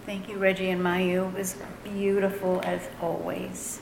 Thank you, Reggie and Mayu. It was beautiful as always.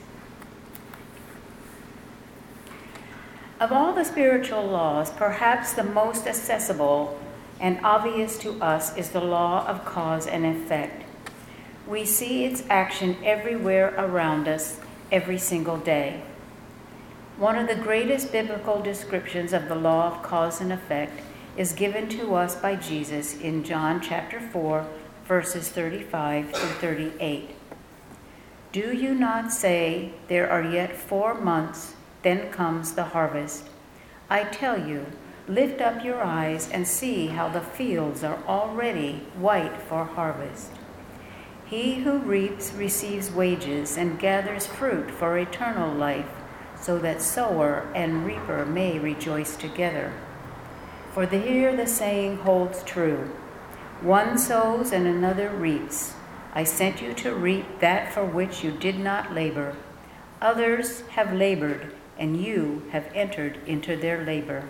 Of all the spiritual laws, perhaps the most accessible and obvious to us is the law of cause and effect. We see its action everywhere around us, every single day. One of the greatest biblical descriptions of the law of cause and effect is given to us by Jesus in John chapter 4, verses 35 through 38. Do you not say, there are yet 4 months, then comes the harvest? I tell you, lift up your eyes and see how the fields are already white for harvest. He who reaps receives wages and gathers fruit for eternal life, so that sower and reaper may rejoice together. For here the saying holds true, one sows and another reaps. I sent you to reap that for which you did not labor. Others have labored, and you have entered into their labor.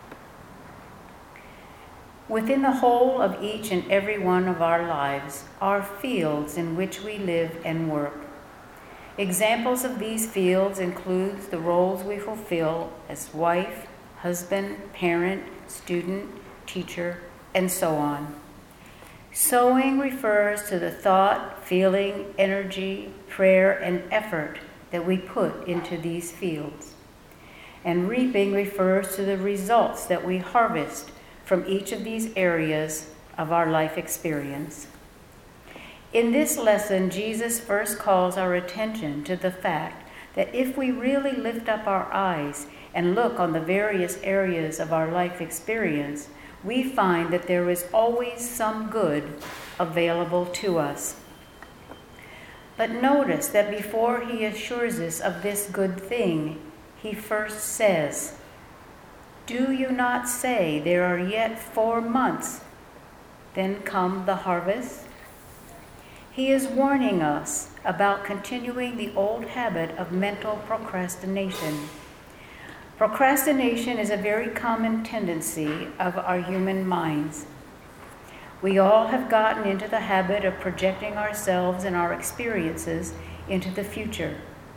Within the whole of each and every one of our lives are fields in which we live and work. Examples of these fields include the roles we fulfill as wife, husband, parent, student, teacher, and so on. Sowing refers to the thought, feeling, energy, prayer, and effort that we put into these fields. And reaping refers to the results that we harvest from each of these areas of our life experience. In this lesson, Jesus first calls our attention to the fact that if we really lift up our eyes and look on the various areas of our life experience, we find that there is always some good available to us. But notice that before he assures us of this good thing, he first says, do you not say there are yet 4 months, then come the harvest? He is warning us about continuing the old habit of mental procrastination. Procrastination is a very common tendency of our human minds. We all have gotten into the habit of projecting ourselves and our experiences into the future.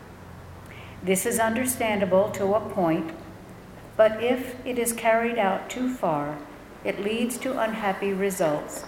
This is understandable to a point, but if it is carried out too far, it leads to unhappy results.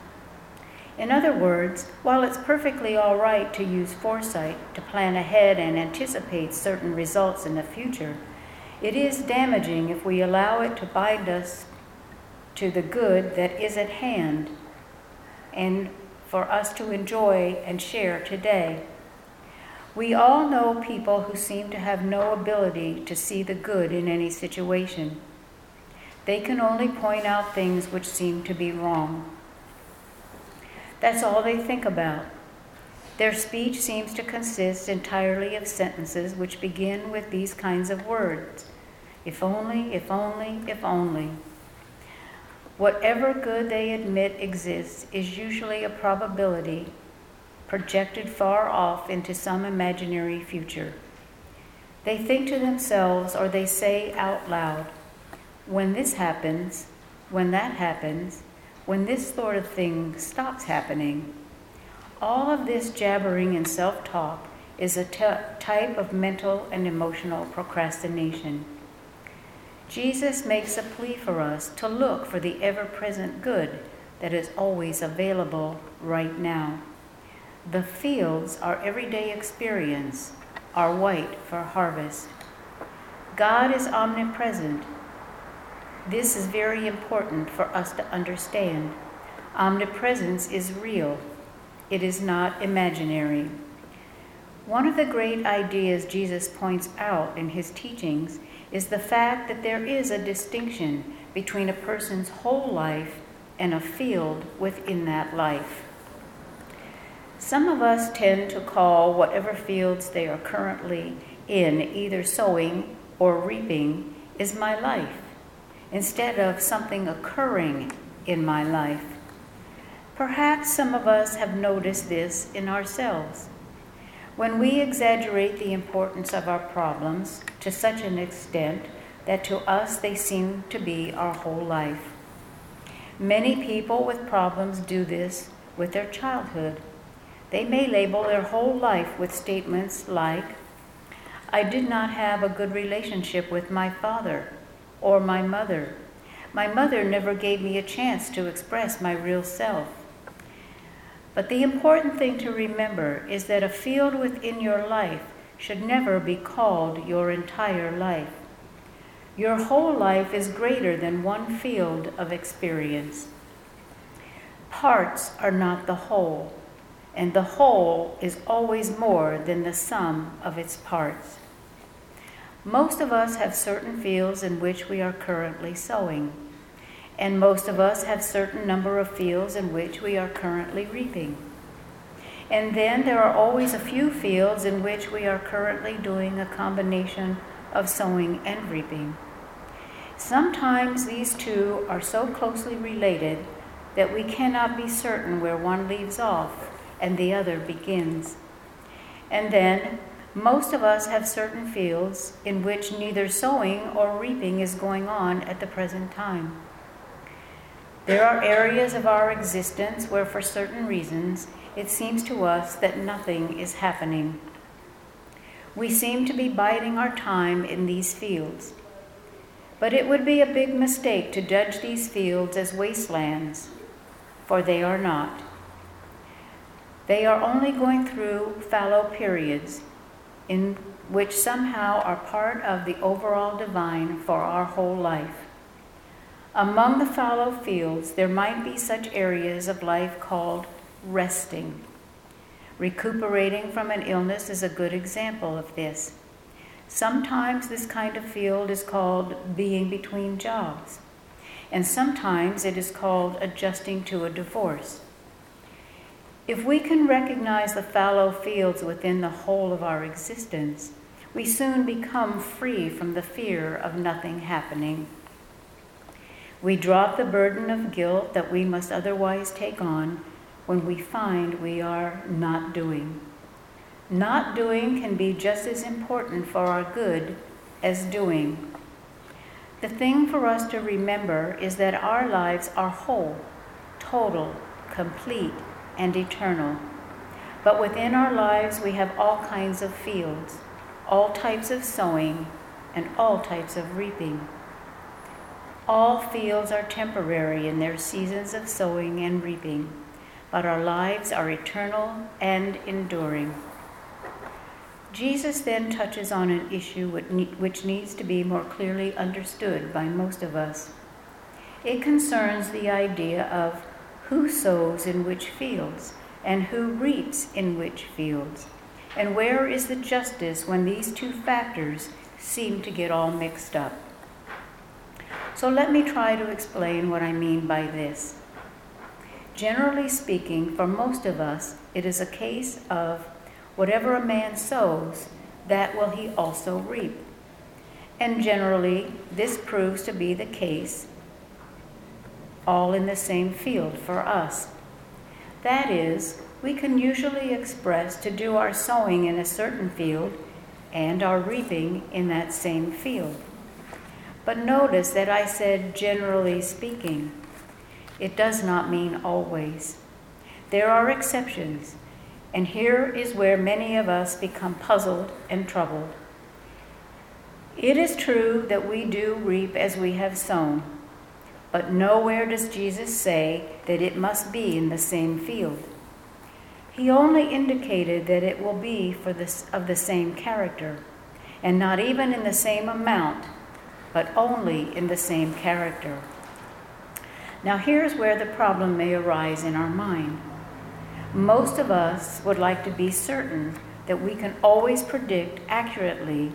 In other words, while it's perfectly all right to use foresight to plan ahead and anticipate certain results in the future, it is damaging if we allow it to bind us to the good that is at hand and for us to enjoy and share today. We all know people who seem to have no ability to see the good in any situation. They can only point out things which seem to be wrong. That's all they think about. Their speech seems to consist entirely of sentences which begin with these kinds of words. If only, if only, if only. Whatever good they admit exists is usually a probability projected far off into some imaginary future. They think to themselves, or they say out loud, when this happens, when that happens, when this sort of thing stops happening. All of this jabbering and self-talk is a type of mental and emotional procrastination. Jesus makes a plea for us to look for the ever-present good that is always available right now. The fields, our everyday experience, are white for harvest. God is omnipresent. This is very important for us to understand. Omnipresence is real. It is not imaginary. One of the great ideas Jesus points out in his teachings is the fact that there is a distinction between a person's whole life and a field within that life. Some of us tend to call whatever fields they are currently in, either sowing or reaping, is my life, instead of something occurring in my life. Perhaps some of us have noticed this in ourselves. When we exaggerate the importance of our problems to such an extent that to us they seem to be our whole life. Many people with problems do this with their childhood They may label their whole life with statements like, "I did not have a good relationship with my father or my mother. My mother never gave me a chance to express my real self." But the important thing to remember is that a field within your life should never be called your entire life. Your whole life is greater than one field of experience. Parts are not the whole, and the whole is always more than the sum of its parts. Most of us have certain fields in which we are currently sowing, and most of us have certain number of fields in which we are currently reaping. And then there are always a few fields in which we are currently doing a combination of sowing and reaping. Sometimes these two are so closely related that we cannot be certain where one leaves off and the other begins. And then most of us have certain fields in which neither sowing or reaping is going on at the present time. There are areas of our existence where, for certain reasons, it seems to us that nothing is happening. We seem to be biding our time in these fields. But it would be a big mistake to judge these fields as wastelands, for they are not. They are only going through fallow periods in which somehow are part of the overall divine for our whole life. Among the fallow fields, there might be such areas of life called resting. Recuperating from an illness is a good example of this. Sometimes this kind of field is called being between jobs, and sometimes it is called adjusting to a divorce. If we can recognize the fallow fields within the whole of our existence, we soon become free from the fear of nothing happening. We drop the burden of guilt that we must otherwise take on when we find we are not doing. Not doing can be just as important for our good as doing. The thing for us to remember is that our lives are whole, total, complete, and eternal. But within our lives we have all kinds of fields, all types of sowing, and all types of reaping. All fields are temporary in their seasons of sowing and reaping, but our lives are eternal and enduring. Jesus then touches on an issue which needs to be more clearly understood by most of us. It concerns the idea of who sows in which fields and who reaps in which fields, and where is the justice when these two factors seem to get all mixed up. So let me try to explain what I mean by this. Generally speaking, for most of us, it is a case of whatever a man sows, that will he also reap. And generally, this proves to be the case all in the same field for us. That is, we can usually express to do our sowing in a certain field and our reaping in that same field. But notice that I said generally speaking. It does not mean always. There are exceptions. And here is where many of us become puzzled and troubled. It is true that we do reap as we have sown, but nowhere does Jesus say that it must be in the same field. He only indicated that it will be of the same character, and not even in the same amount, but only in the same character. Now here's where the problem may arise in our mind. Most of us would like to be certain that we can always predict accurately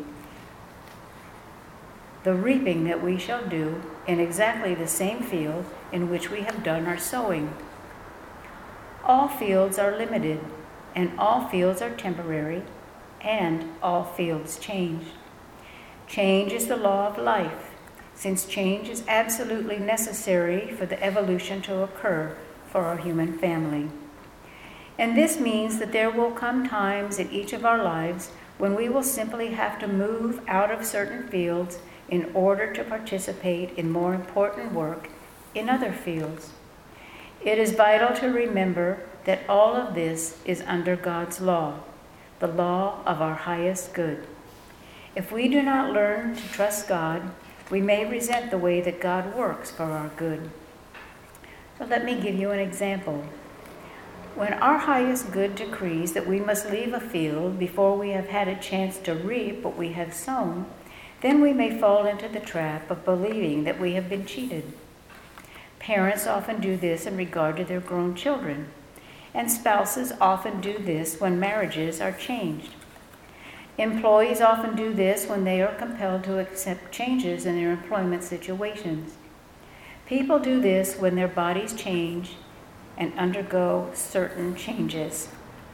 the reaping that we shall do in exactly the same field in which we have done our sowing. All fields are limited, and all fields are temporary, and all fields change. Change is the law of life, since change is absolutely necessary for the evolution to occur for our human family. And this means that there will come times in each of our lives when we will simply have to move out of certain fields in order to participate in more important work in other fields. It is vital to remember that all of this is under God's law, the law of our highest good. If we do not learn to trust God, we may resent the way that God works for our good. So let me give you an example. When our highest good decrees that we must leave a field before we have had a chance to reap what we have sown, then we may fall into the trap of believing that we have been cheated. Parents often do this in regard to their grown children, and spouses often do this when marriages are changed. Employees often do this when they are compelled to accept changes in their employment situations. People do this when their bodies change and undergo certain changes.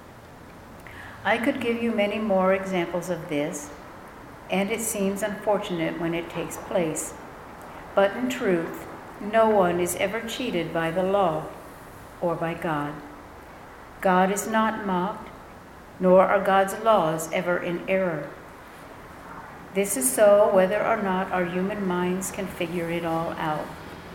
I could give you many more examples of this, and it seems unfortunate when it takes place. But in truth, no one is ever cheated by the law or by God. God is not mocked, nor are God's laws ever in error. This is so whether or not our human minds can figure it all out.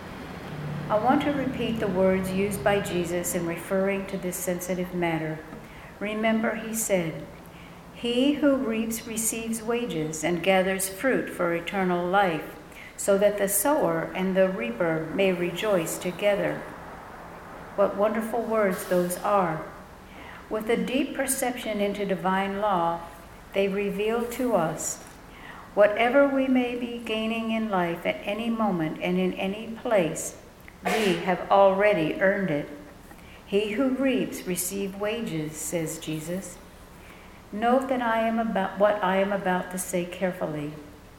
I want to repeat the words used by Jesus in referring to this sensitive matter. Remember, he said, "He who reaps receives wages and gathers fruit for eternal life, so that the sower and the reaper may rejoice together." What wonderful words those are. With a deep perception into divine law, they reveal to us whatever we may be gaining in life at any moment and in any place, we have already earned it. He who reaps receives wages, says Jesus. Note that what I am about to say carefully.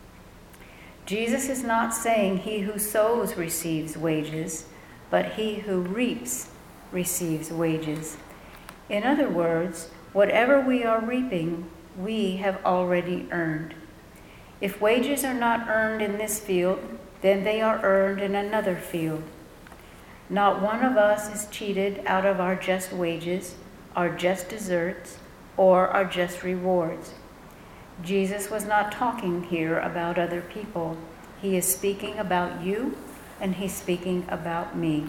Jesus is not saying he who sows receives wages, but he who reaps receives wages. In other words, whatever we are reaping, we have already earned. If wages are not earned in this field, then they are earned in another field. Not one of us is cheated out of our just wages, our just deserts, or our just rewards. Jesus was not talking here about other people. He is speaking about you, and he's speaking about me.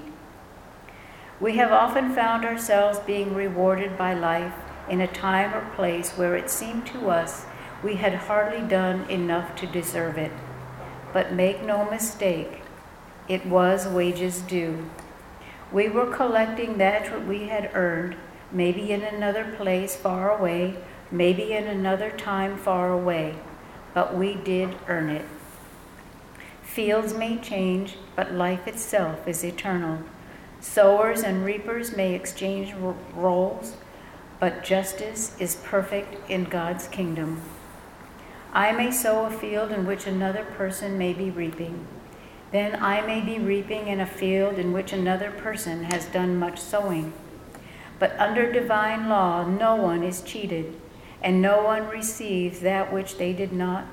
We have often found ourselves being rewarded by life in a time or place where it seemed to us we had hardly done enough to deserve it. But make no mistake, it was wages due. We were collecting that what we had earned, maybe in another place far away, maybe in another time far away, but we did earn it. Fields may change, but life itself is eternal. Sowers and reapers may exchange roles, but justice is perfect in God's kingdom. I may sow a field in which another person may be reaping. Then I may be reaping in a field in which another person has done much sowing. But under divine law, no one is cheated, and no one receives that which they did not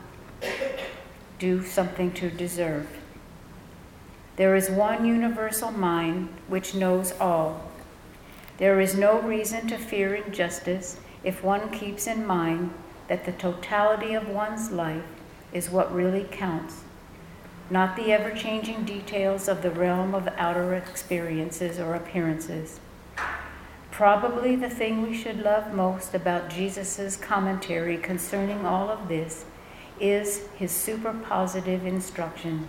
do something to deserve. There is one universal mind which knows all. There is no reason to fear injustice if one keeps in mind that the totality of one's life is what really counts, not the ever-changing details of the realm of outer experiences or appearances. Probably the thing we should love most about Jesus' commentary concerning all of this is his super positive instruction.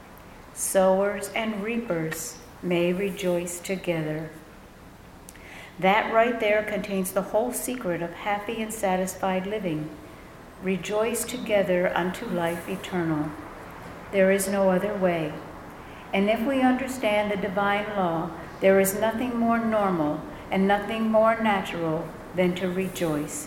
Sowers and reapers may rejoice together. That right there contains the whole secret of happy and satisfied living. Rejoice together unto life eternal. There is no other way. And if we understand the divine law, there is nothing more normal and nothing more natural than to rejoice.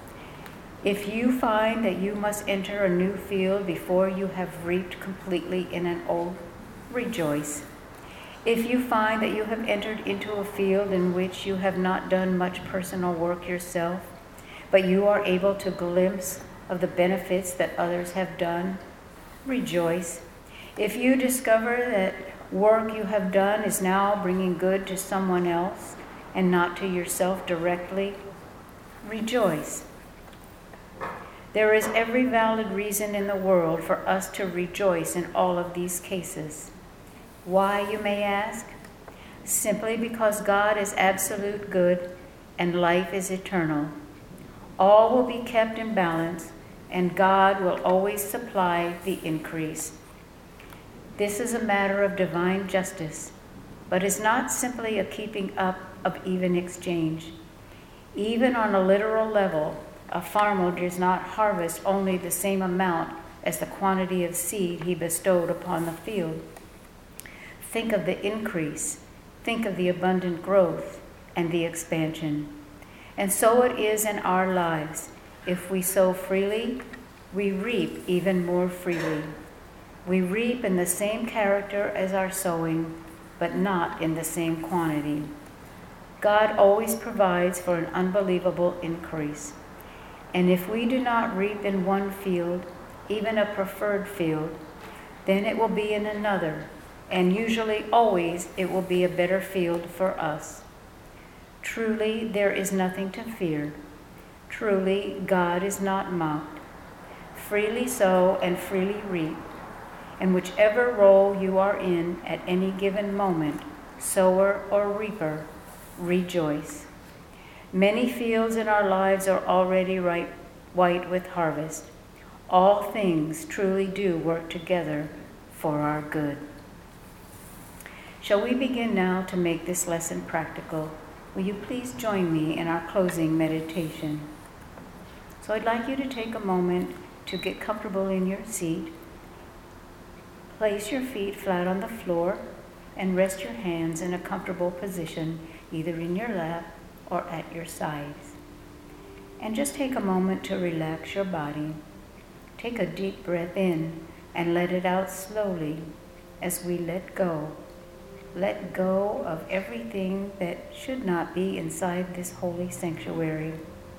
If you find that you must enter a new field before you have reaped completely in an old, rejoice. If you find that you have entered into a field in which you have not done much personal work yourself, but you are able to glimpse of the benefits that others have done, rejoice. If you discover that work you have done is now bringing good to someone else and not to yourself directly, rejoice. There is every valid reason in the world for us to rejoice in all of these cases. Why, you may ask? simply because God is absolute good and life is eternal. All will be kept in balance, and God will always supply the increase. This is a matter of divine justice, but is not simply a keeping up of even exchange. Even on a literal level, a farmer does not harvest only the same amount as the quantity of seed he bestowed upon the field. Think of the increase, think of the abundant growth and the expansion. And so it is in our lives. If we sow freely, we reap even more freely. We reap in the same character as our sowing, but not in the same quantity. God always provides for an unbelievable increase. And if we do not reap in one field, even a preferred field, then it will be in another, and usually always it will be a better field for us. Truly, there is nothing to fear. Truly, God is not mocked. Freely sow and freely reap. And whichever role you are in at any given moment, sower or reaper, rejoice. Many fields in our lives are already ripe, white with harvest. All things truly do work together for our good. Shall we begin now to make this lesson practical? Will you please join me in our closing meditation? So I'd like you to take a moment to get comfortable in your seat. Place your feet flat on the floor and rest your hands in a comfortable position, either in your lap or at your sides. And just take a moment to relax your body. Take a deep breath in and let it out slowly as we let go. Let go of everything that should not be inside this holy sanctuary.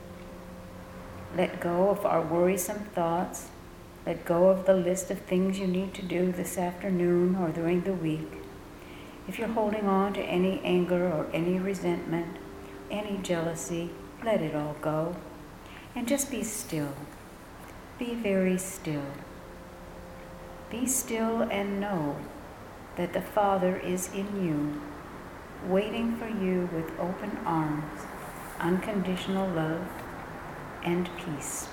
Let go of our worrisome thoughts. Let go of the list of things you need to do this afternoon or during the week. If you're holding on to any anger or any resentment, any jealousy, let it all go. And just be still. Be very still. Be still and know that the Father is in you, waiting for you with open arms, unconditional love, and peace.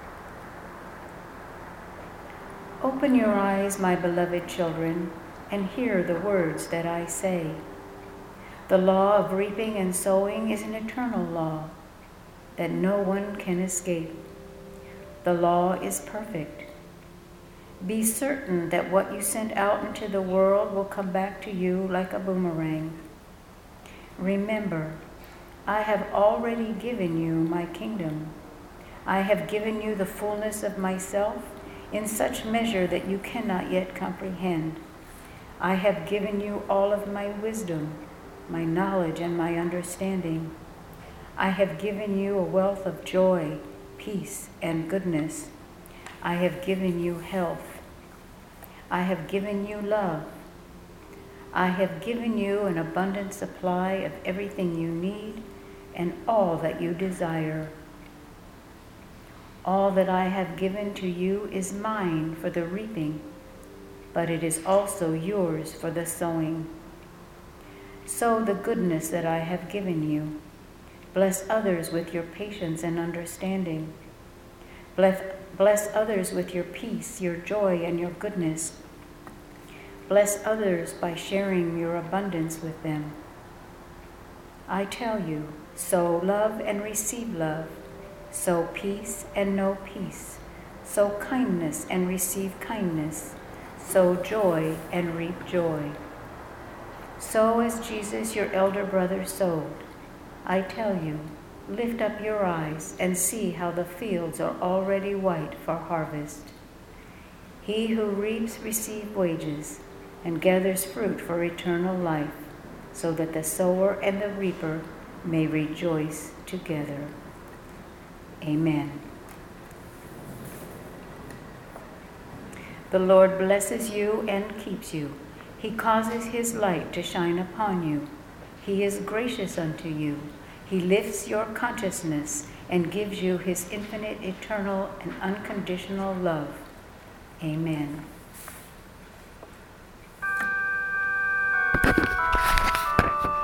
Open your eyes, my beloved children, and hear the words that I say. The law of reaping and sowing is an eternal law that no one can escape. The law is perfect. Be certain that what you send out into the world will come back to you like a boomerang. Remember, I have already given you my kingdom. I have given you the fullness of myself in such measure that you cannot yet comprehend. I have given you all of my wisdom, my knowledge, and my understanding. I have given you a wealth of joy, peace, and goodness. I have given you health. I have given you love. I have given you an abundant supply of everything you need and all that you desire. All that I have given to you is mine for the reaping, but it is also yours for the sowing. Sow the goodness that I have given you. Bless others with your patience and understanding. Bless others with your peace, your joy, and your goodness. Bless others by sharing your abundance with them. I tell you, sow love and receive love. Sow peace and know peace. Sow kindness and receive kindness. Sow joy and reap joy. Sow as Jesus, your elder brother, sowed. I tell you, lift up your eyes and see how the fields are already white for harvest. He who reaps receives wages and gathers fruit for eternal life, so that the sower and the reaper may rejoice together. Amen. The Lord blesses you and keeps you. He causes his light to shine upon you. He is gracious unto you. He lifts your consciousness and gives you his infinite, eternal, and unconditional love. Amen.